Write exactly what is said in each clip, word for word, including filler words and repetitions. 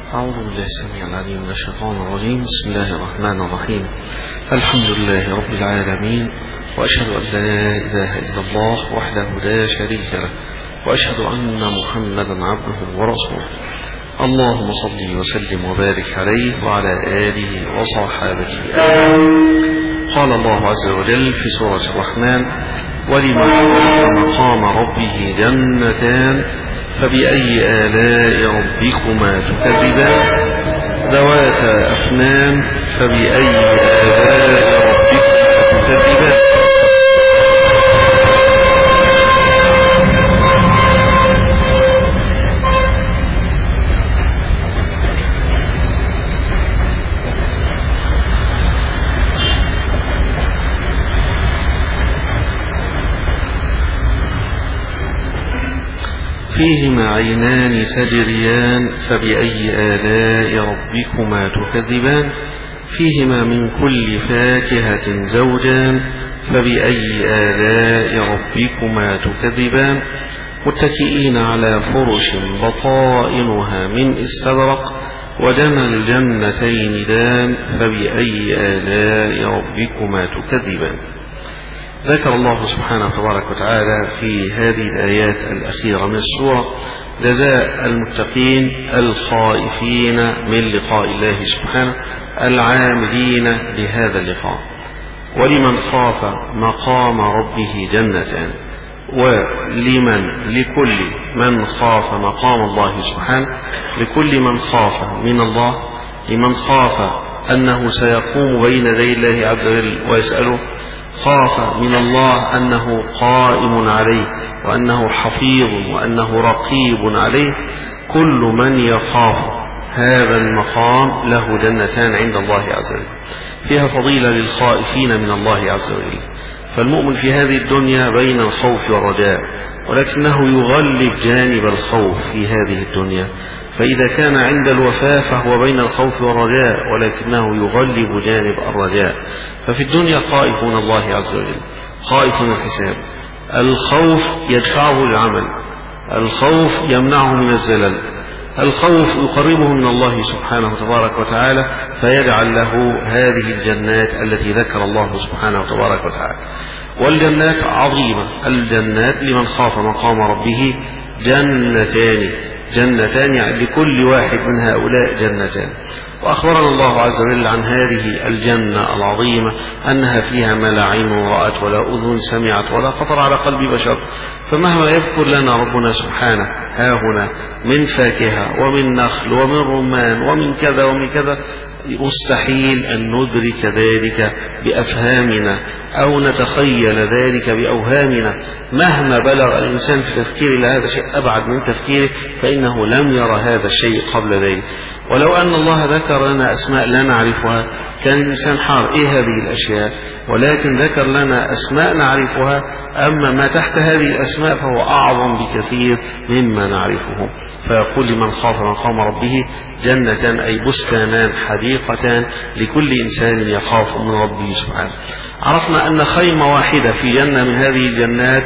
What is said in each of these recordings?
أعوذ بالله السميع العليم من الشيطان الرجيم. بسم الله الرحمن الرحيم. الحمد لله رب العالمين، وأشهد أن لا إله إلا الله وحده لا شريك له، وأشهد أن محمدا عبده ورسوله. اللهم صل وسلم وبارك عليه وعلى آله وصحابته آمين. قال الله عز وجل في سورة الرحمن: ولمن خاف مقام ربه جنتان فبأي آلاء ربكما تكذبان ذواتا أفنان فبأي آلاء ربكما تكذبان. فيهما عينان تجريان فبأي آلاء ربكما تكذبان. فيهما من كل فاكهة زوجان فبأي آلاء ربكما تكذبان. متكئين على فرش بطائنها من استبرق وجنى الجنتين دان فبأي آلاء ربكما تكذبان. ذكر الله سبحانه تبارك وتعالى في هذه الآيات الأخيرة من السورة جزاء المتقين الخائفين من لقاء الله سبحانه العاملين لهذا اللقاء. ولمن خاف مقام ربه جنتان، ولمن لكل من خاف مقام الله سبحانه، لكل من خاف من الله، لمن خاف أنه سيقوم بين يدي الله عز وجل ويسأله، خاف من الله أنه قائم عليه وأنه حفيظ وأنه رقيب عليه. كل من يخاف هذا المقام له جنتان عند الله عز وجل، فيها فضيلة للخائفين من الله عز وجل. فالمؤمن في هذه الدنيا بين الخوف والرجاء، ولكنه يغلب جانب الخوف في هذه الدنيا. فإذا كان عند الوفاة فهو بين الخوف والرجاء، ولكنه يغلب جانب الرجاء. ففي الدنيا خائفون الله عز وجل، خائف من الحساب. الخوف يدفعه للعمل، الخوف يمنعه من الزلل، الخوف يقربه من الله سبحانه تبارك وتعالى فيجعل له هذه الجنات التي ذكر الله سبحانه تبارك وتعالى. والجنات عظيمة، الجنات لمن خاف مقام ربه جنتان، جنتان يعني لكل واحد من هؤلاء جنتان. وأخبرنا الله عز وجل عن هذه الجنة العظيمة أنها فيها ما لا عين رأت ولا أذن سمعت ولا خطر على قلب بشر. فمهما يذكر لنا ربنا سبحانه ها هنا من فاكهة ومن نخل ومن رمان ومن كذا ومن كذا، مستحيل أن ندرك ذلك بأفهامنا أو نتخيل ذلك بأوهامنا. مهما بلغ الإنسان في تفكير لهذا الشيء أبعد من تفكيره فإنه لم يرى هذا الشيء قبل ذلك. ولو أن الله ذكر لنا أسماء لا نعرفها كان الإنسان حار إيه هذه الأشياء، ولكن ذكر لنا أسماء نعرفها. أما ما تحت هذه الأسماء فهو أعظم بكثير مما نعرفه. فيقول لمن خاف مقام ربه جنتان أي بستانان حديقتان لكل إنسان يخاف من ربه سبحانه. عرفنا أن خيمة واحدة في جنة من هذه الجنات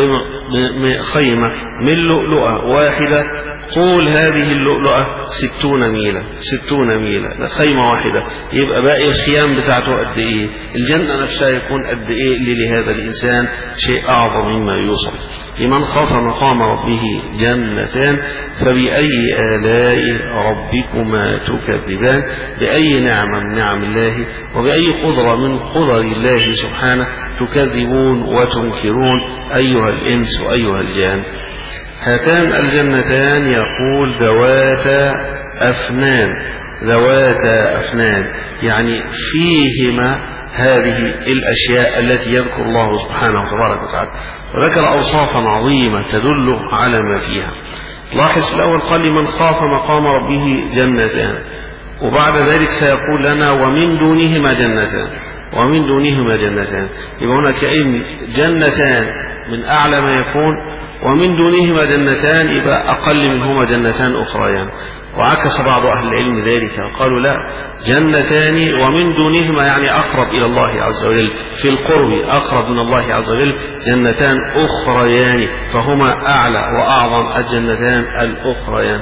خيمة من لؤلؤة واحدة، طول هذه اللؤلؤة ستون ميلا، ستون ميلا خيمة واحدة. يبقى باقي الخيام بتاعته قد إيه؟ الجنة نفسها يكون قد إيه اللي لهذا الإنسان شيء أعظم مما يوصل. لمن خاف مقام ربه جنتان فبأي آلاء ربكما تكذبان. بأي نعمة من نعم الله وبأي قدرة من قدر الله سبحانه تكذبون وتنكرون أيها الإنس وأيها الجان. هاتان الجنتان يقول ذواتا أفنان، ذواتا أفنان يعني فيهما هذه الأشياء التي يذكر الله سبحانه تبارك وتعالى، وذكر أوصافا عظيمة تدل على ما فيها. لاحظ الأول قال لمن خاف مقام ربه جنتان، وبعد ذلك سيقول لنا ومن دونهما جنتان، ومن دونهما جنتان. يبقى هنا كأن جنتان من أعلى ما يكون، ومن دونهما جنتان يبقى أقل منهما جنتان أخريان. وعكس بعض أهل العلم ذلك قالوا لا، جنتان ومن دونهما يعني أقرب إلى الله عز وجل، في القرب أقرب من الله عز وجل جنتان أخريان، فهما أعلى وأعظم الجنتان الأخريان.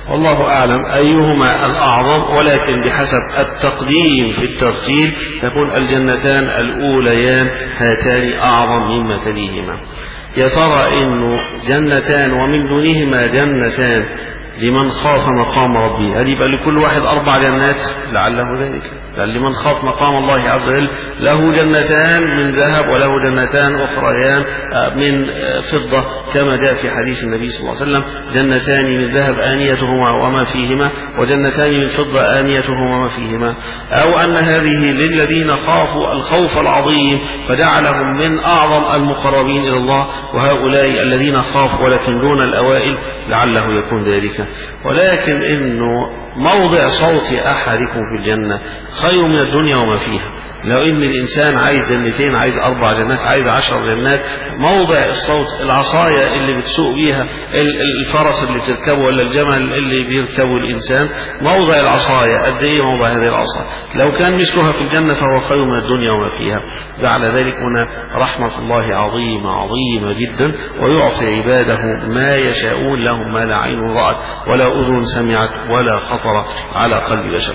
والله أعلم أيهما الأعظم، ولكن بحسب التقديم في الترتيب تكون الجنتان الأوليان هاتان أعظم مما تليهما. يا ترى إنه جنتان ومن دونهما جنتان لمن خاف مقام ربه، هذه يبقى لكل واحد أربع جنات لعله ذلك، بل لمن خاف مقام الله عز وجل له جنتان من ذهب وله جنتان أخريان من فضة، كما جاء في حديث النبي صلى الله عليه وسلم: جنتان من ذهب آنيتهما وما فيهما، وجنتان من فضة آنيتهما وما فيهما. أو أن هذه للذين خافوا الخوف العظيم فجعلهم من أعظم المقربين إلى الله، وهؤلاء الذين خافوا ولكن دون الأوائل لعله يكون ذلك. ولكن إنه موضع صوت أحدكم في الجنة خير من الدنيا وما فيها. لو ان الانسان عايز جنتين، عايز اربع جنات، عايز عشر جنات، موضع الصوت العصاية اللي بتسوق بيها الفرس اللي بتركبه ولا الجمل اللي بيركبه الانسان، موضع العصاية قد ايه موضع هذه العصا؟ لو كان مثلها في الجنة فهو خير من الدنيا وما فيها. جعل ذلك هنا رحمة الله عظيمة عظيمة جدا، ويعطي عباده ما يشاءون لهم ما لا عين رأت ولا أذن سمعت ولا خطر على قلب بشر.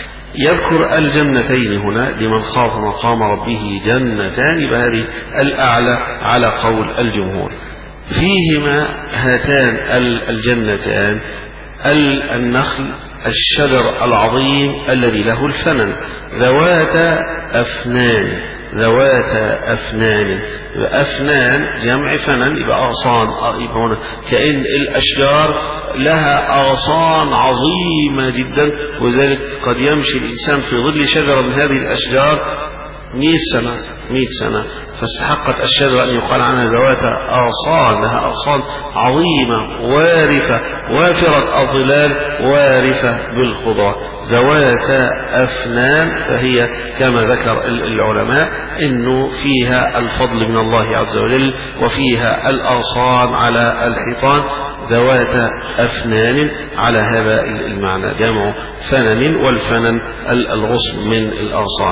يذكر الجنتين هنا لمن خاف مقام ربه جنتان، بهذه الأعلى على قول الجمهور. فيهما هاتان الجنتان النخل الشجر العظيم الذي له الفنن، ذوات أفنان، ذوات أفنان. أفنان جمع فنن، يبقى أغصان، يبقى هنا كأن الأشجار لها أغصان عظيمة جدا، وذلك قد يمشي الإنسان في ظل شجرة من هذه الأشجار مئة سنة مئة سنة، فاستحقت الشجرة أن يقال عنها ذوات أغصان، لها أغصان عظيمة وارفة وافرة الظلال وارفة بالخضار، ذوات أفنان. فهي كما ذكر العلماء إنه فيها الفضل من الله عز وجل، وفيها الأغصان على الحيطان، ذوات أفنان على هذا المعنى، جمع فنن، والفنن الغصن من الأغصان.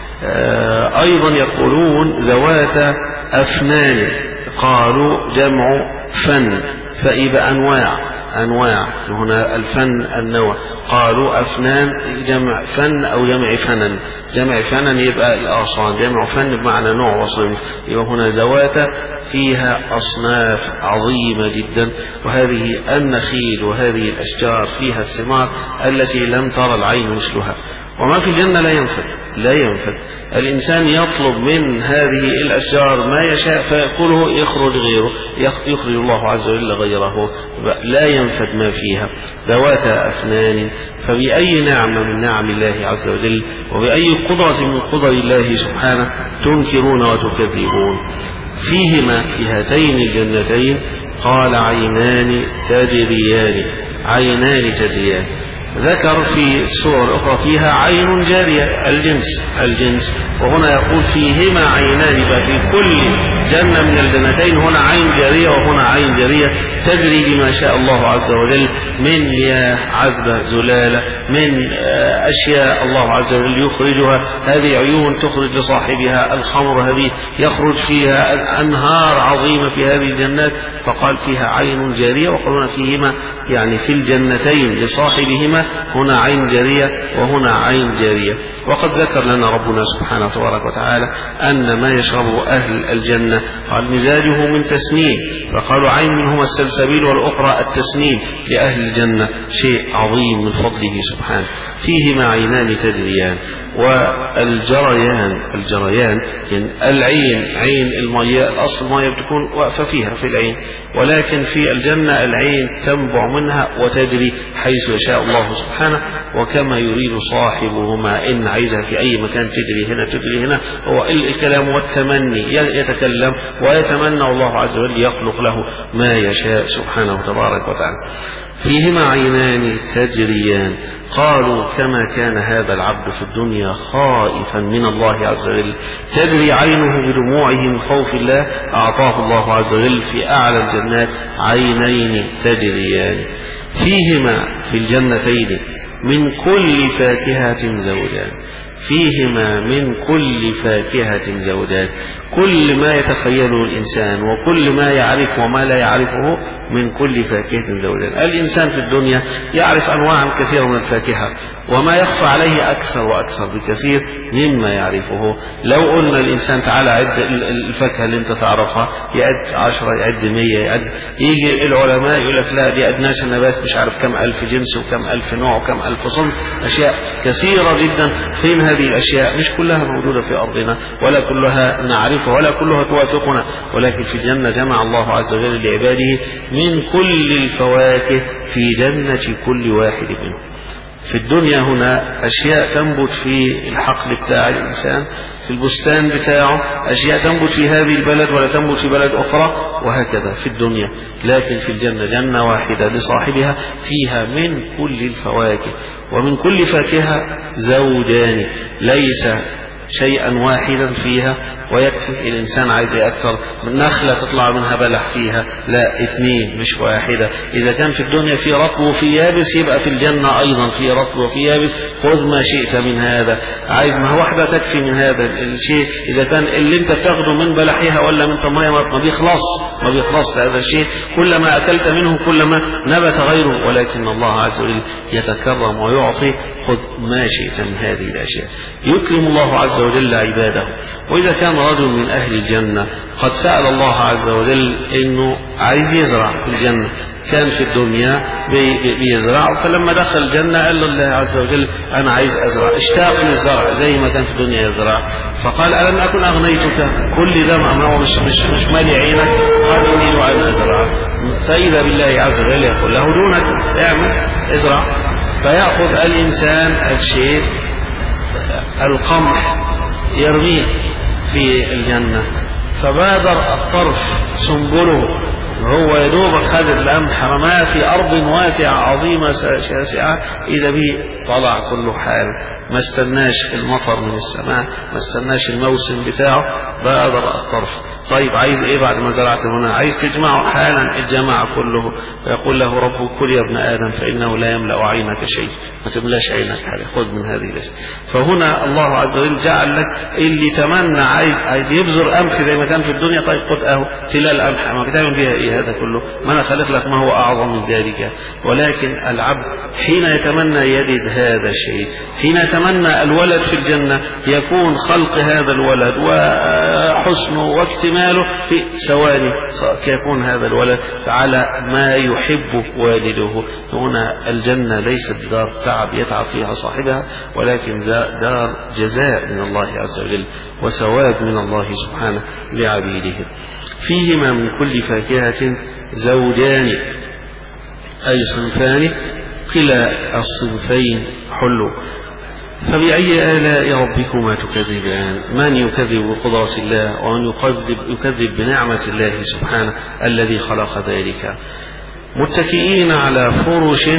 أيضا يقولون ذوات أفنان، قالوا جمع فن، فإذا أنواع أنواع هنا الفن النوع، قالوا أفنان جمع فن أو جمع فنن، جمع فنن يبقى الأغصان، جمع فن بمعنى نوع وصنف، يبقى هنا ذوات فيها أصناف عظيمة جدا. وهذه النخيل وهذه الأشجار فيها الثمار التي لم ترى العين مثلها، وما في الجنة لا ينفد لا ينفد. الإنسان يطلب من هذه الأشجار ما يشاء فيأكله، يخرج غيره، يخرج الله عز وجل غيره، لا ينفد ما فيها. ذوات أفنان، فبأي نعمة من نعم الله عز وجل وبأي قدرة من قدر الله سبحانه تنكرون وتكذبون؟ فيهما في هاتين الجنتين قال عينان تجريان، عينان تجريان. ذكر في السور الأخرى فيها عين جارية، الجنس الجنس وهنا يقول فيهما عينان، يبقى في كل جنة من الجنتين هنا عين جارية وهنا عين جارية تجري بما شاء الله عز وجل من مياه عذبة زلالة، من أشياء الله عز وجل يخرجها. هذه عيون تخرج لصاحبها الخمر، هذه يخرج فيها أنهار عظيمة في هذه الجنات، فقال فيها عين جارية. وقالون فيهما يعني في الجنتين لصاحبهما هنا عين جارية وهنا عين جارية. وقد ذكر لنا ربنا سبحانه تبارك وتعالى أن ما يشربه أهل الجنة قال مزاجه من تسنيم، فقالوا عين منهما السلسبيل والأخرى التسنيم لأهل الجنة، شيء عظيم من فضله سبحانه. فيهما عينان تجريان. والجريان الجريان يعني العين، عين المياه، الأصل المياه بتكون واقفة فيها في العين، ولكن في الجنة العين تنبع منها وتجري حيث يشاء الله سبحانه وكما يريد صاحبهما. إن عايزها في أي مكان تجري هنا تجري هنا، هو الكلام والتمني، يتكلم ويتمنى الله عز وجل يخلق له ما يشاء سبحانه تبارك وتعالى. فيهما عينان تجريان. قالوا كما كان هذا العبد في الدنيا خائفا من الله عز وجل تجري عينه بدموعه من خوف الله، أعطاه الله عز وجل في أعلى الجنات عينين تجريان. فيهما في الجنتين من كل فاكهة زوجان، فيهما من كل فاكهة زوجان. كل ما يتخيله الإنسان وكل ما يعرفه وما لا يعرفه من كل فاكهة زوجان. الإنسان في الدنيا يعرف أنواعا كثيرة من الفاكهة وما يخفى عليه أكثر وأكثر بكثير مما يعرفه. لو قلنا الإنسان تعالى عد الفاكهة اللي أنت تعرفها، يعد عشرة، يعد مية، يعد، يجي العلماء يقول لك لا دي أدناس النبات مش عارف كم ألف جنس وكم ألف نوع وكم ألف صنف، أشياء كثيرة جدا. فين هذه الأشياء؟ مش كلها موجودة في أرضنا ولا كلها نعرفها ولا كلها توافقنا، ولكن في الجنة جمع الله عز وجل لعباده من كل الفواكه في جنة كل واحد منهم. في الدنيا هنا أشياء تنبت في الحقل بتاع الإنسان، في البستان بتاعه، أشياء تنبت في هذه البلد ولا تنبت في بلد أخرى، وهكذا في الدنيا. لكن في الجنة جنة واحدة لصاحبها فيها من كل الفواكه، ومن كل فاكهة زوجان، ليس شيئا واحدا فيها ويكفي. الإنسان عايز أكثر من نخلة تطلع منها بلح فيها، لا، اثنين مش واحدة. إذا كان في الدنيا في رطب وفي يابس، يبقى في الجنة أيضا في رطب وفي يابس. خذ ما شئت من هذا، عايز ما واحدة تكفي من هذا الشيء. إذا كان اللي أنت بتاخده من بلحها ولا من طماية ما بيخلص ما بيخلص هذا الشيء، كلما أكلت منه كلما نبت غيره، ولكن الله عز وجل يتكرم ويعطي. خذ ما شئت من هذه الأشياء. يكرم الله عز وجل عباده. وإذا كان رجل من أهل الجنة قد سأل الله عز وجل إنه عايز يزرع في الجنة، كان في الدنيا بيزرع، فلما دخل الجنة قال الله عز وجل أنا عايز أزرع، اشتاق للزرع زي ما كان في الدنيا يزرع. فقال ألم أكن أغنيتك؟ كل ده ما مش مش مش مالي عينك؟ قال أريد أن أزرع. فإذا بالله عز وجل يقول له دونك، اعمل ازرع. فيأخذ الإنسان الشيء القمح يرميه في الجنة، فبادر الطرف سنبله، هو يدوب خد القمح رماه في أرض واسعة عظيمة شاسعة، إذا به طلع كله حال، ما استناش المطر من السماء، ما استناش الموسم بتاعه، بادر الطرف. طيب عايز ايه بعد ما زرعت هنا؟ عايز تجمعه حالا، الجماعة كله. فيقول له ربه كل يا ابن آدم فإنه لا يملأ عينك شيء، ما تملاش عينك حاجة، خذ من هذه الأشياء. فهنا الله عز وجل جعل لك اللي تمنى عايز عايز يبذر قمح زي ما كان في الدنيا، طيب خذ اهو تلال قمح، ما بتعمل فيها ايه هذا كله؟ ما انا خلق لك ما هو أعظم من ذلك. ولكن العبد حين يتمنى يجد هذا الشيء، حين يتمنى الولد في الجنة يكون خلق هذا الولد وحسنه واكتماله في ثواني، يكون هذا الولد على ما يحب والده. هنا الجنة ليست دار تعب يتعب فيها صاحبها، ولكن دار جزاء من الله عز وجل وثواب من الله سبحانه لعبيده. فيهما من كل فاكهة زوجان، أي صنفان، كلا الصنفين حلو. فبأي آلاء ربكما تكذبان؟ من يكذب بقدرة الله ومن يكذب, يكذب بنعمة الله سبحانه الذي خلق ذلك. متكئين على فرش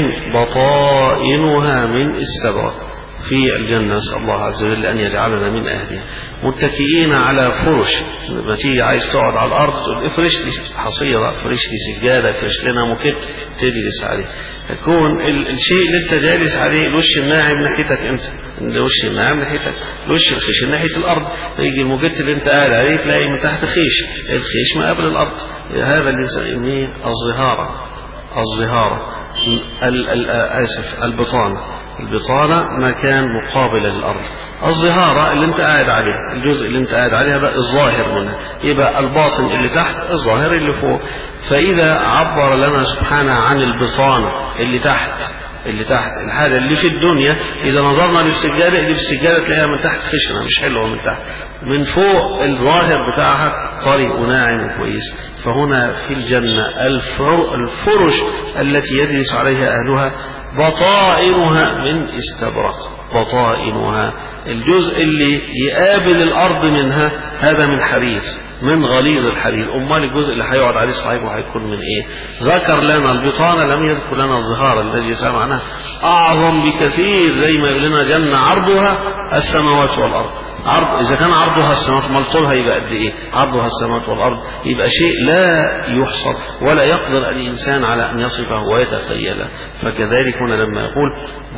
بطائنها من استبرق في الجنة، نسأل الله عز وجل أن يجعلنا من أهلها. متكئين على فرش، لما تيجي عايز تقعد على الأرض تقول افرش لي حصيرة، افرش لي سجادة، افرش لنا موكيت تجلس عليه. يكون الشيء اللي انت جالس عليه الوش الناعم ناحيتك انت، الوش الناعم ناحيتك، الوش الخشن ناحية الأرض. فيجي الموكيت اللي انت قاعد عليه تلاقي من تحت خيش، الخيش ما قبل الأرض. هذا اللي نسميه الظهارة. الظهارة آسف البطانة. البطانة مكان مقابل للأرض. الظهارة اللي انت قاعد عليه، الجزء اللي انت قاعد عليه هذا الظاهر منها، يبقى الباطن اللي تحت، الظاهر اللي فوق. فإذا عبر لنا سبحانه عن البطانة اللي تحت، اللي تحت الحاجة اللي في الدنيا، إذا نظرنا للسجادة اللي في السجادة تلاقيها من تحت خشنة مش حلوة من تحت، من فوق الظاهر بتاعها طري وناعم وكويس. فهنا في الجنة الفرش التي يجلس عليها أهلها بطائنها من استبرق. بطائنها الجزء اللي يقابل الأرض منها هذا من حرير، من غليظ الحرير. أمال الجزء اللي هيقعد عليه صاحبه هيكون من إيه؟ ذكر لنا البطانة، لم يذكر لنا الظهار الذي سمعناه أعظم بكثير، زي ما يقول لنا جنة عرضها السماوات والأرض. عرض إذا كان عرضها السماوات ما طولها يبقى قد إيه؟ عرضها السماوات والأرض، يبقى شيء لا يحصر ولا يقدر الإنسان على أن يصفه ويتخيله. فكذلك هنا لما يقول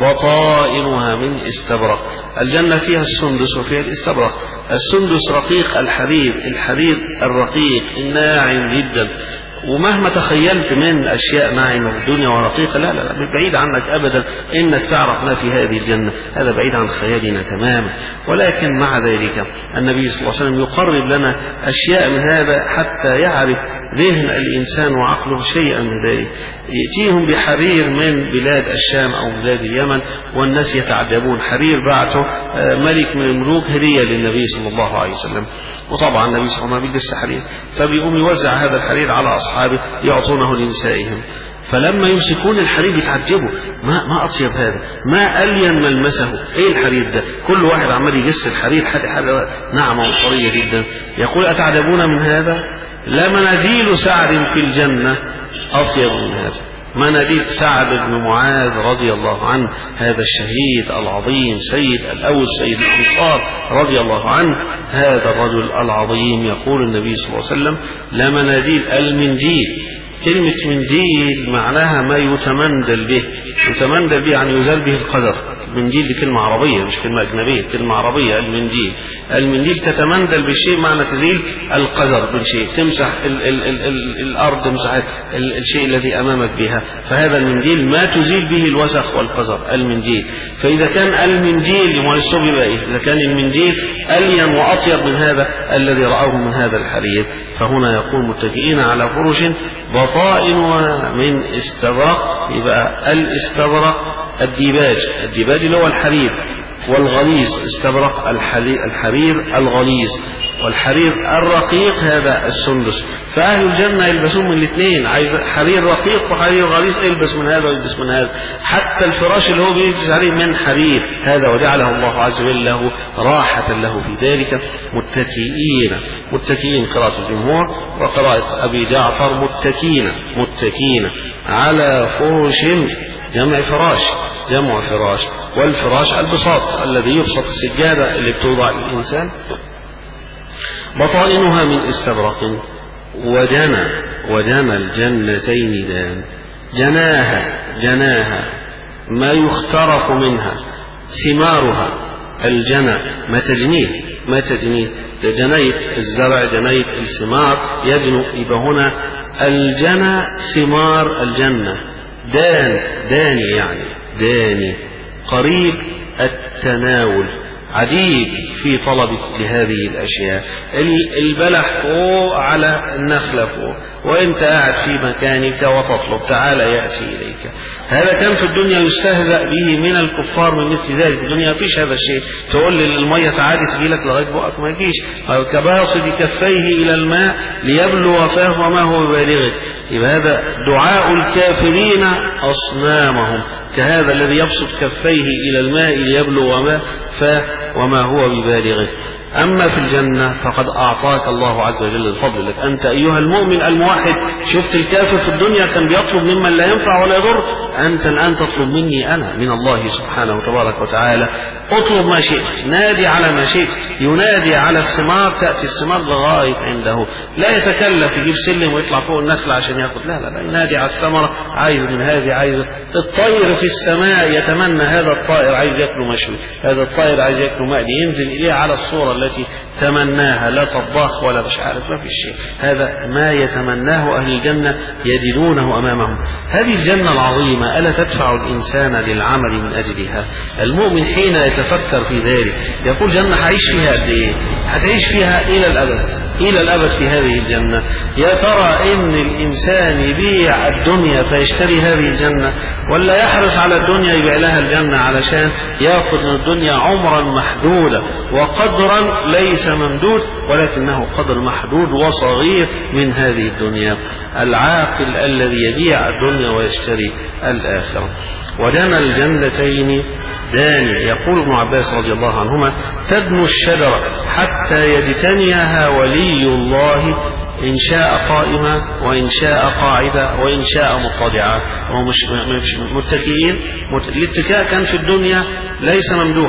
بطائنها من استبرق، الجنة فيها السندس وفيها الاستبرق. السندس رقيق الحرير، الحرير الرقيق الناعم جدا، ومهما تخيلت من أشياء ناعمة في الدنيا ورقيقة لا لا لا بعيد عنك أبدا إنك تعرف ما في هذه الجنة، هذا بعيد عن خيالنا تماما. ولكن مع ذلك النبي صلى الله عليه وسلم يقرب لنا أشياء من هذا حتى يعرف ذهن الإنسان وعقله شيئا من ذلك. يأتيهم بحرير من بلاد الشام أو بلاد اليمن والناس يتعجبون، حرير بعته ملك من الملوك هدية للنبي صلى الله عليه وسلم، وطبعا النبي صلى الله عليه وسلم بيلبس حرير، فبيقوم يوزع هذا الحرير على أصحابه يعطونه لنسائهم. فلما يمسكون الحرير يتعجبوا، ما ما أطيب هذا، ما ألين ملمسه، إيه الحرير ده؟ كل واحد عمال يجس الحرير حاجة حاجة ناعمة وطرية جدا. يقول أتعجبون من هذا؟ لا مناديل سعد في الجنة أطيب من هذا. مناديل سعد بن معاذ رضي الله عنه، هذا الشهيد العظيم سيد الأوس سيد الأنصار رضي الله عنه، هذا الرجل العظيم يقول النبي صلى الله عليه وسلم لا مناديل المنجيل. كلمة منجيل معناها ما يتمندل به، يتمندل به يعني يزال به القذر. المنجيل دي كلمة عربية مش كلمة أجنبية، كلمة عربية المنجيل. المنجيل تتمندل بالشيء معنى تزيل القذر بالشيء، تمسح ال ال ال ال الأرض، تمسح ال الشيء الذي أمامك بها، فهذا المنجيل ما تزيل به الوسخ والقذر المنجيل. فإذا كان المنجيل يوم الصبح يبقى إيه؟ إذا كان المنجيل ألين وأطيب من هذا الذي رآه من هذا الحرير. فهنا يقول متكئين على فرش بطائنها من استبرق، يبقى الاستبرق الديباج، الديباج اللي هو الحرير، والغليظ استبرق الحرير, الحرير الغليظ، والحرير الرقيق هذا السندس. فأهل الجنة يلبسون من الاثنين، عايز حرير رقيق وحرير غليظ، يلبس من هذا ويلبس من هذا. حتى الفراش اللي هو بيلبس عليه من حرير هذا، وجعله الله عز وجل له راحة له في ذلك. متكئين، متكئين قراءة الجمهور، وقراءة أبي جعفر متكئين، متكئين على فرش، جمع فراش، جمع فراش، والفراش البساط الذي يبسط السجادة اللي بتوضع للإنسان. بطائنها من استبرق وجنى، وجنى الجنتين دان، جناها، جناها ما يخترق منها، ثمارها الجنى ما تجنيه، ما تجنيه جنيت الزرع، جنيت الثمار يجنو، يبقى هنا الجنى ثمار الجنة. دان، داني يعني داني، قريب التناول، عجيب في طلبك لهذه الأشياء. البلح فوق على النخلة فوق، وانت قاعد في مكانك وتطلب تعال يأتي إليك. هذا كان في الدنيا يستهزأ به من الكفار من مثل ذلك. في الدنيا فيش هذا الشيء، تقول للمية تعالي تجي لك لغاية بقك ما يجيش، كباسط كفيه إلى الماء ليبلغ فاه وما هو ببالغه. يبقى هذا دعاء الكافرين أصنامهم، كهذا الذي يبسط كفيه إلى الماء ليبلغ ما فاه وما هو ببالغه. أما في الجنة فقد أعطاك الله عز وجل الفضل لك أنت أيها المؤمن الموحد. شفت الكافر في الدنيا كان بيطلب ممن لا ينفع ولا يضر، أنت الآن تطلب مني أنا من الله سبحانه وتبارك وتعالى. اطلب ما شئت، نادي على ما شئت، ينادي على الثمار، تأتي الثمار لغاية عنده، لا يتكلف يجيب سلم ويطلع فوق النخلة عشان يأخذ، لا لا لا، ينادي على الثمرة، عايز من هذه، عايز. الطير في السماء يتمنى هذا الطائر عايز يأكله مشوي، هذا الطائر عايز يأكله مقلي، ينزل إليه على الصورة التي تمناها، لا طباخ ولا مش عارف، ما في شيء. هذا ما يتمناه أهل الجنة يجدونه أمامهم. هذه الجنة العظيمة ألا تدفع الإنسان للعمل من أجلها؟ المؤمن حين يتفكر في ذلك يقول جنة هعيش فيها قد إيه؟ هتعيش فيها إلى الأبد، إلى الأبد في هذه الجنة. يا ترى إن الإنسان يبيع الدنيا فيشتري هذه الجنة، ولا يحرص على الدنيا يبيع لها الجنة علشان يأخذ من الدنيا عمرا محدودا وقدرا ليس ممدود، ولكنه قدر محدود وصغير من هذه الدنيا. العاقل الذي يبيع الدنيا ويشتري الآخرة. ودنا الجنتين داني. يقول ابن عباس رضي الله عنهما تدنو الشجرة حتى يجتنيها ولي الله إن شاء قائما وإن شاء قاعدا وإن شاء مضطجعا. وهو مش متكئين، الاتكاء كان في الدنيا ليس ممدوحا،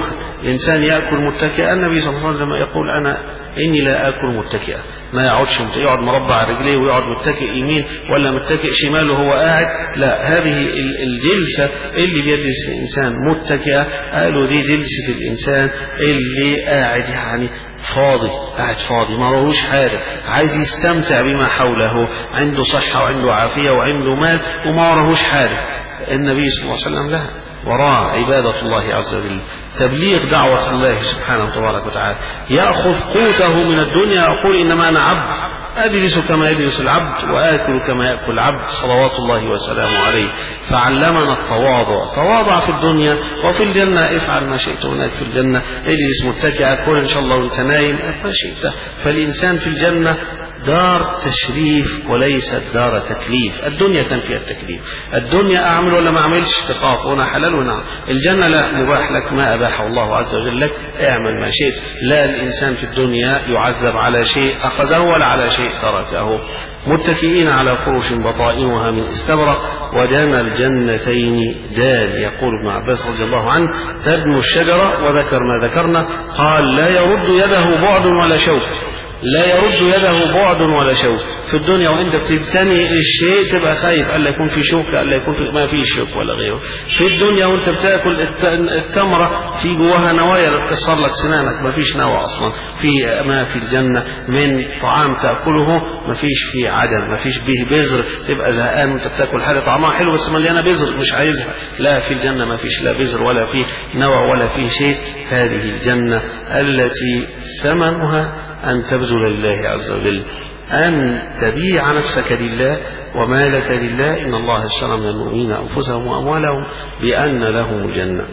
الإنسان يأكل متكئا، النبي صلى الله عليه وسلم يقول أنا إني لا آكل متكئا، ما يقعدش يقعد مربع رجليه ويقعد متكئ يمين ولا متكئ شمال وهو قاعد، لا، هذه الجلسة اللي بيجلس الإنسان متكئا قالوا دي جلسة الإنسان اللي قاعد يعني فاضي، قاعد فاضي ما روش حاجة، عايز يستمتع بما حوله، عنده صحة وعنده عافية وعنده مال وما روش حاجة. النبي صلى الله عليه وسلم لها وراء عبادة الله عز وجل، تبليغ دعوة الله سبحانه وتبارك وتعالى، يأخذ قوته من الدنيا، يقول إنما أنا عبد أجلس كما يجلس العبد وآكل كما يأكل العبد صلوات الله وسلامه عليه. فعلمنا التواضع، تواضع في الدنيا وفي الجنة، افعل ما شئت هناك في الجنة، اجلس متكئ كل إن شاء الله وانت نايم ما شئت. فالإنسان في الجنة دار تشريف وليست دار تكليف. الدنيا كان فيها التكليف، الدنيا أعمل ولا ما أعملش، تخاف هنا حلال هنا، الجنة لا، مباح لك ما أباحه الله عز وجل لك، اعمل ما شئت. لا، الإنسان في الدنيا يعذب على شيء أخذه ولا على شيء تركه. متكئين على فرش بطائنها من استبرق ودان الجنتين دان. يقول ابن عباس رضي الله عنه تدنو الشجرة وذكر ما ذكرنا، قال لا يرد يده بعد ولا شوك، لا يرد يده بعد ولا شوك. في الدنيا وانت بتبتني الشيء تبقى خايف الا يكون في شوك، الا يكون في ما فيش شوك ولا غيره. في الدنيا وانت بتاكل التمره في جواها نوايا تكسر لك سنانك، ما فيش نوى اصلا. في ما في الجنه من طعام تاكله ما فيش فيه عدم، ما فيش به بذر تبقى زهقان وانت بتاكل حاجه طعمها حلو بس مليانه بذر مش عايزها. لا، في الجنه ما فيش لا بذر ولا فيه نوى ولا فيه شيء. هذه الجنه التي ثمنها أن تبذل لله عز وجل، أن تبيع نفسك لله ومالك لله. إن الله اشترى من المؤمنين أنفسهم وأموالهم بأن لهم الجنة.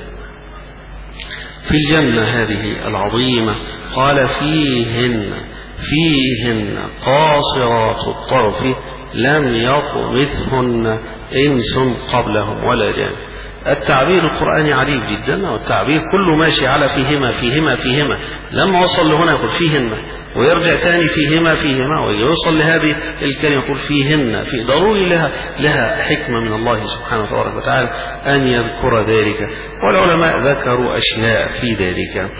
في الجنة هذه العظيمة قال فيهن فيهن قاصرات الطرف لم يطمثهن إنس قبلهم ولا جان. التعبير القرآني عجيب جدا، والتعبير كله ماشي على فيهما فيهما فيهما. لما وصل لهنا يقول فيهن ويرجع ثاني فيهما فيهما، ويوصل لهذه الكلمة يقول فيهن. في ضروري لها لها حكمة من الله سبحانه وتبارك وتعالى أن يذكر ذلك، والعلماء ذكروا أشياء في ذلك.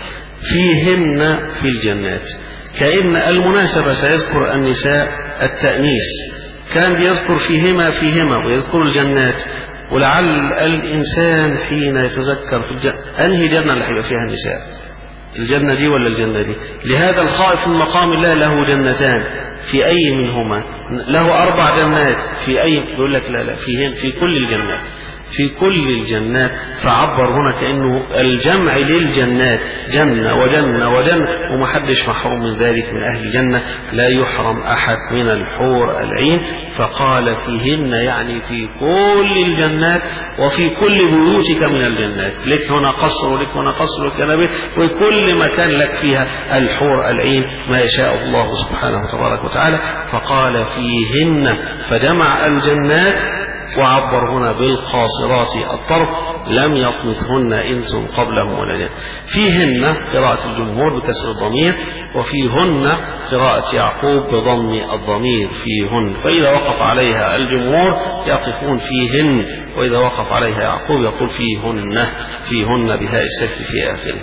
فيهن في الجنات، كأن المناسبة سيذكر النساء التأنيس، كان بيذكر فيهما فيهما ويذكر الجنات. ولعل الإنسان حين يتذكر في الجنة أنهي جنة اللي هيبقى فيها النساء، الجنة دي ولا الجنة دي؟ لهذا الخائف من مقام الله له جنتان، في أي منهما؟ له أربع جنات، في أي؟ يقول لك لا لا فيهن في كل الجنات، في كل الجنات. فعبر هنا كأنه الجمع للجنات، جنة وجنة وجنة، ومحدش محروم من ذلك من أهل الجنة، لا يحرم أحد من الحور العين. فقال فيهن يعني في كل الجنات وفي كل بيوتك من الجنات، لك هنا قصر ولك هنا قصر ولك هنا بيت، وكل مكان لك فيها الحور العين ما يشاء الله سبحانه وتبارك وتعالى. فقال فيهن فجمع الجنات، وعبر هنا بالقاصرات الطرف لم يطمثهن إنس قبلهم ولا جان. فيهن قراءة الجمهور بكسر الضمير، وفيهن قراءة يعقوب بضم الضمير فيهن. فإذا وقف عليها الجمهور يقفون فيهن، وإذا وقف عليها يعقوب يقول فيهن فيهن بهاء السكت في آخره.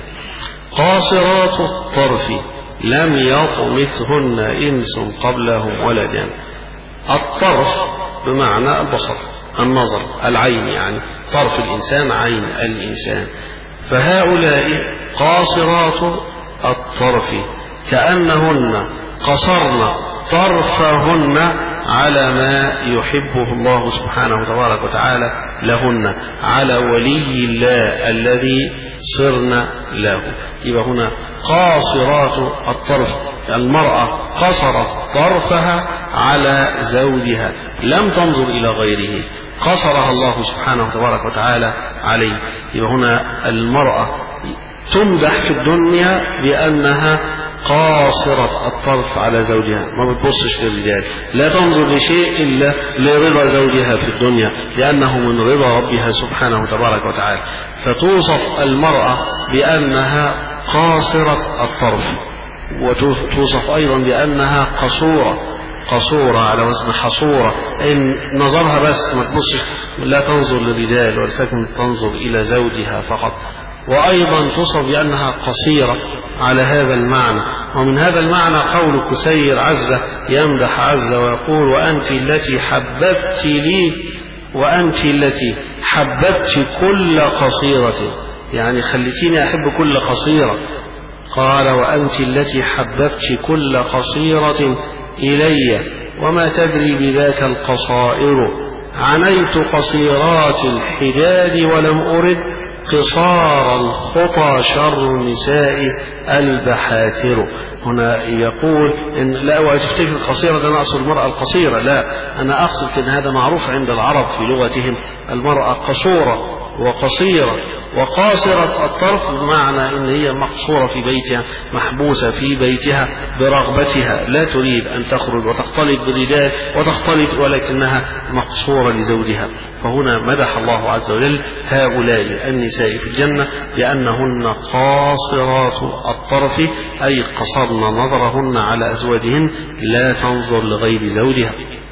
قاصرات الطرف لم يطمثهن إنس قبلهم ولا جان. الطرف بمعنى البصر، النظر، العين، يعني طرف الإنسان عين الإنسان. فهؤلاء قاصرات الطرف كأنهن قصرن طرفهن على ما يحبه الله سبحانه وتبارك وتعالى لهن، على ولي الله الذي صرن له. يبقى هنا قاصرات الطرف، المرأة قصرت طرفها على زوجها، لم تنظر إلى غيره، قصرها الله سبحانه وتبارك وتعالى عليه. يبقى هنا المرأة تمدح في الدنيا بأنها قاصرة الطرف على زوجها، ما بتبصش للرجال، لا تنظر لشيء إلا لرضا زوجها في الدنيا، لأنه من رضا ربها سبحانه وتبارك وتعالى. فتوصف المرأة بأنها قاصرة الطرف، وتوصف أيضا بأنها قصورة، قصورة على وزن حصورة، إن نظرها بس ما تبصش، لا تنظر للرجال ولكن تنظر إلى زوجها فقط. وأيضا توصف بأنها قصيرة على هذا المعنى. ومن هذا المعنى قول كسير عزة يمدح عزة ويقول وأنت التي حببت لي وأنت التي حببت كل قصيرة، يعني خليتيني أحب كل قصيرة. قال وأنت التي حببت كل قصيرة إلي وما تدري بذاك القصائر، عنيت قصيرات الحجاج ولم أرد قصار الخطى شر النساء البحاتر. هنا يقول إن لا وتفتكر القصيرة ده نقص المرأة القصيرة، لا، أنا أقصد أن هذا معروف عند العرب في لغتهم، المرأة قصورة وقصيرة وقاصرة الطرف، بمعنى ان هي مقصورة في بيتها، محبوسة في بيتها برغبتها، لا تريد ان تخرج وتختلط بالرجال وتختلط، ولكنها مقصورة لزوجها. فهنا مدح الله عز وجل هؤلاء النساء في الجنة بأنهن قاصرات الطرف، أي قصرن نظرهن على أزواجهن، لا تنظر لغير زوجها.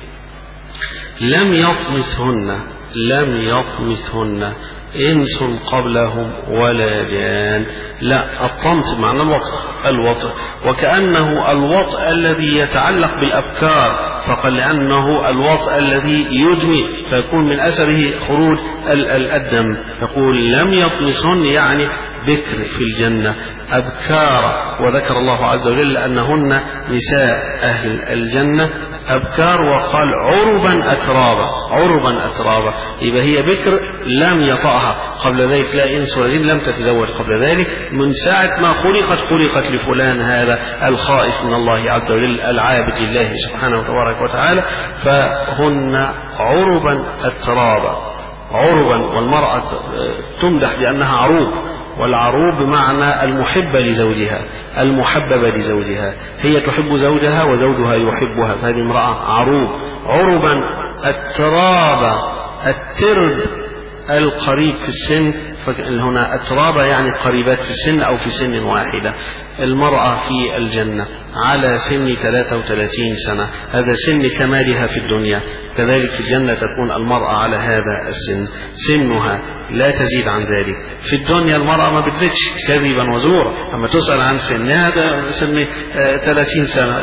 لم يطمثهن لم يطمثهن إنس قبلهم ولا جان. لا، الطمس معنى الوطء الوطء وكأنه الوطء الذي يتعلق بالأبكار، فقال لأنه الوطء الذي يدمي فيكون من أثره خروج الدم. يقول لم يطمسهن يعني بكر في الجنة، أبكار. وذكر الله عز وجل أنهن نساء أهل الجنة أبكار، وقال عربا أترابا عربا أترابا، يبقى هي بكر لم يطأها قبل ذلك لا إنس ولا جن، لم تتزوج قبل ذلك، من ساعة ما خلقت خلقت لفلان هذا الخائف من الله عز وجل العابد لله سبحانه وتبارك وتعالى، فهن عربا أترابا عربا. والمرأة تمدح بأنها عروب، والعروب بمعنى المحبة لزوجها المحببة لزوجها، هي تحب زوجها وزوجها يحبها، فهذه امرأة عروب. عربا التراب، الترب القريب في السن، هنا التراب يعني قريبات في السن أو في سن واحدة. المرأة في الجنة على سن ثلاثة وثلاثين سنة، هذا سن كمالها في الدنيا، كذلك في الجنة تكون المرأة على هذا السن، سنها لا تزيد عن ذلك. في الدنيا المرأة ما بتزيدش كذبا وزورا، أما تسأل عن سنها هذا سن ثلاثين سنة،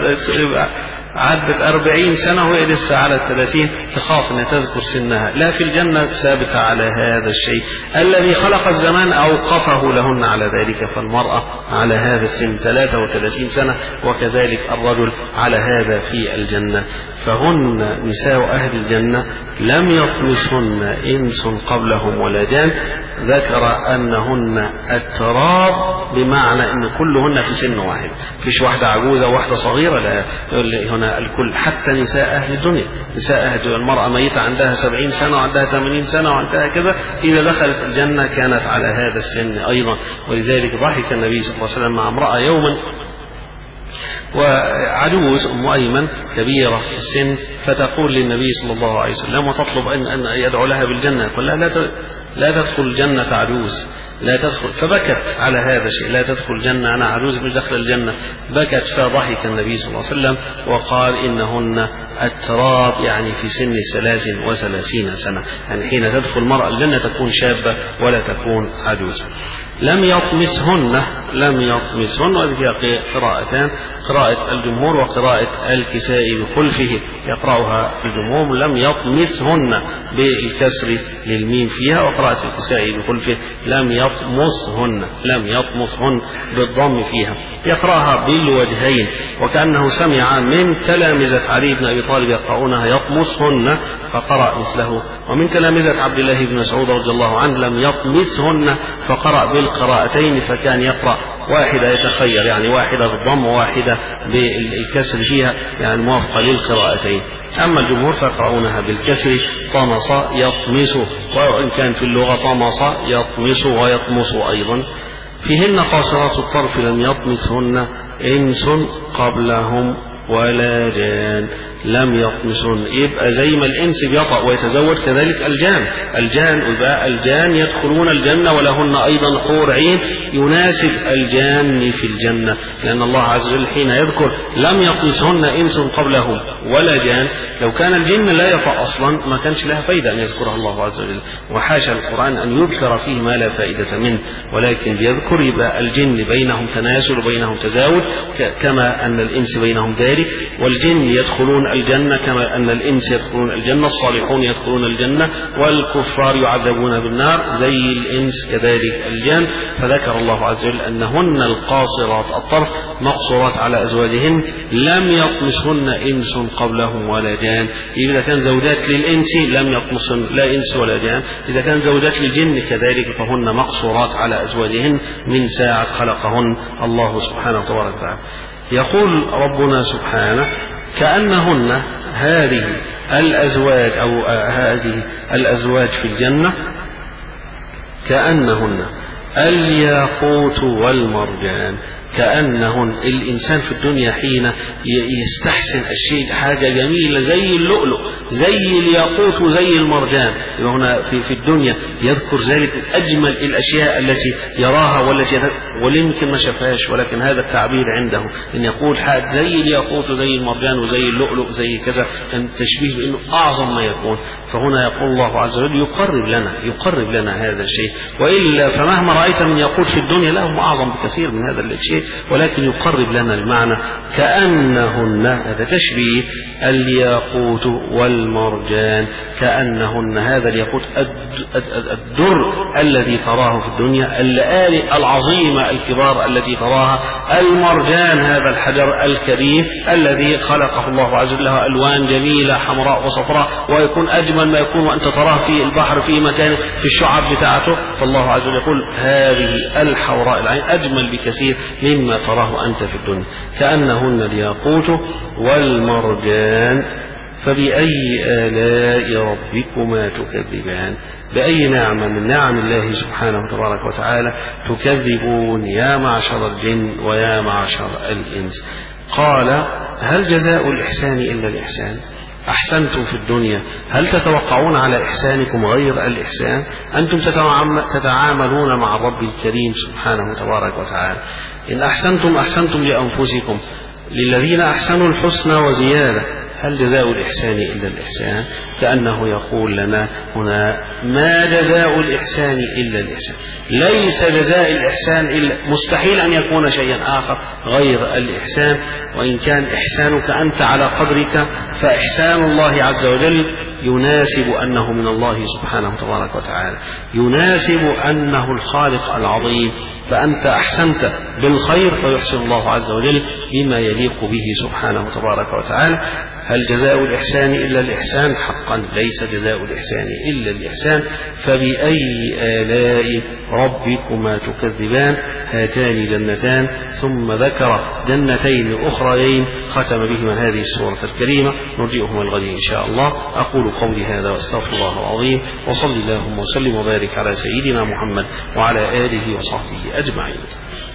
عدت أربعين سنة وهي لسه على الثلاثين، تخاف أن تذكر سنها. لا، في الجنة ثابتة على هذا الشيء، الذي خلق الزمان أوقفه لهن على ذلك، فالمرأة على هذا السن ثلاثة وثلاثين سنة، وكذلك الرجل على هذا في الجنة. فهن نساء أهل الجنة لم يطمسهن إنس قبلهم ولا جان. ذكر أنهن التراب بمعنى أن كلهن في سن واحد، فيش واحدة عجوزة وواحدة صغيرة، لا، هنا الكل، حتى نساء أهل الدنيا، نساء أهل الدنيا، المرأة ميتة عندها سبعين سنة وعندها ثمانين سنة وعندها كذا، إذا دخلت الجنة كانت على هذا السن أيضا. ولذلك ضحك النبي صلى الله عليه وسلم مع امرأة يوما، وعجوز أم أيمن كبيرة في السن، فتقول للنبي صلى الله عليه وسلم وتطلب أن أن يدعو لها بالجنة، يقول لها لا لا تدخل الجنة عجوز، لا تدخل. فبكت على هذا الشيء، لا تدخل الجنة أنا عجوز مش داخل الجنة، بكت. فضحك النبي صلى الله عليه وسلم وقال إنهن التراب، يعني في سن ثلاث وثلاثين سنة، يعني حين تدخل المرأة الجنة تكون شابة ولا تكون عجوزة. لم يطمسهن لم يطمسهن وهذه فيها قراءتان، قراءة الجمهور وقراءة الكسائي بخلفه، يقرأها الجمهور لم يطمسهن بالكسر للميم فيها، وقراءة الكسائي بخلفه لم يطمسهن لم يطمسهن بالضم فيها، يقرأها بالوجهين، وكأنه سمع من تلامذة علي بن أبي طالب يقرؤونها يطمسهن فقرأ مثله، ومن تلامذة عبد الله بن مسعود رضي الله عنه لم يطمسهن فقرأ بالقراءتين، فكان يقرأ واحدة يتخير، يعني واحدة بالضم وواحدة بالكسر فيها، يعني موافقة للقراءتين. أما الجمهور فيقرؤونها بالكسر، طمس يطمس، وإن كان في اللغة طمس يطمس ويطمس أيضا. فيهن قاصرات الطرف لم يطمسهن إنس قبلهم ولا جان. لم يطمسهن، يبقى زي ما الإنس بيطأ ويتزوج كذلك الجان، الجان، الجان يدخلون الجنة ولهن أيضا حور عين يناسب الجان في الجنة، لأن الله عز وجل حين يذكر لم يطمسهن إنس قبلهم ولا جان. لو كان الجن لا يطأ أصلا ما كانش لها فائدة أن يذكرها الله عز وجل، وحاشا القرآن أن يذكر فيه ما لا فائدة منه، ولكن بيذكر يبقى الجن بينهم تناسل وبينهم تزاوج كما أن الإنس بينهم ذلك، والجن يدخلون الجنة كما أن الإنس يدخلون الجنة، الصالحون يدخلون الجنة والكفار يعذبون بالنار زي الإنس كذلك الجن. فذكر الله عز وجل أنهن القاصرات الطرف مقصورات على أزواجهن لم يطمسهن إنس قبلهم ولا جان. إذا كان زوجات للإنس لم يطمسهن لا إنس ولا جان، إذا كان زوجات للجن كذلك فهن مقصورات على أزواجهن من ساعة خلقهن الله سبحانه وتعالى. يقول ربنا سبحانه كأنهن هذه الأزواج أو هذه الأزواج في الجنة كأنهن الياقوت والمرجان. كأنهن الإنسان في الدنيا حين يستحسن الشيء حاجة جميلة زي اللؤلؤ زي الياقوت وزي المرجان، هنا في, في الدنيا يذكر ذلك أجمل الأشياء التي يراها والتي وليمكن ما شافهاش، ولكن هذا التعبير عنده إن يقول حاجة زي الياقوت وزي المرجان وزي اللؤلؤ زي كذا، التشبيه بأنه أعظم ما يكون. فهنا يقول الله عز وجل يقرب لنا يقرب لنا هذا الشيء، وإلا فمهما رأيت من ياقوت في الدنيا له أعظم بكثير من هذا الشيء، ولكن يقرب لنا المعنى كأنهن، هذا تشبيه الياقوت والمرجان. كأنهن هذا الياقوت الدر الذي تراه في الدنيا، اللآلئ العظيمة الكبار التي تراها، المرجان هذا الحجر الكريم الذي خلقه الله عز وجل له ألوان جميلة حمراء وصفراء، ويكون أجمل ما يكون وأنت تراه في البحر في مكان في الشعاب بتاعته. فالله عز وجل يقول هذه الحوراء العين أجمل بكثير مما تراه أنت في الدنيا. كأنهن الياقوت والمرجان فبأي آلاء ربكما تكذبان. بأي نعمة من نعم الله سبحانه تبارك وتعالى تكذبون يا معشر الجن ويا معشر الإنس؟ قال هل جزاء الإحسان إلا الإحسان؟ أحسنتم في الدنيا، هل تتوقعون على إحسانكم غير الإحسان؟ أنتم تتعاملون مع الرب الكريم سبحانه تبارك وتعالى. إن أحسنتم أحسنتم لأنفسكم، للذين أحسنوا الحسنى وزيادة، هل جزاء الإحسان إلا الإحسان؟ كأنه يقول لنا هنا ما جزاء الإحسان إلا الإحسان، ليس جزاء الإحسان إلا، مستحيل أن يكون شيئا آخر غير الإحسان. وإن كان إحسانك أنت على قدرك، فإحسان الله عز وجل يناسب أنه من الله سبحانه تبارك وتعالى، يناسب أنه الخالق العظيم، فأنت أحسنت بالخير فيحسن الله عز وجل بما يليق به سبحانه تبارك وتعالى. هل جزاء الإحسان إلا الإحسان؟ حقا ليس جزاء الإحسان إلا الإحسان. فبأي آلاء ربكما تكذبان؟ هاتان جنتان، ثم ذكر جنتين أخريين ختم بهما هذه السورة الكريمة، نرجئهما الغد إن شاء الله. أقول قولي هذا واستغفر الله العظيم، وصلي اللهم وسلم وبارك على سيدنا محمد وعلى آله وصحبه أجمعين.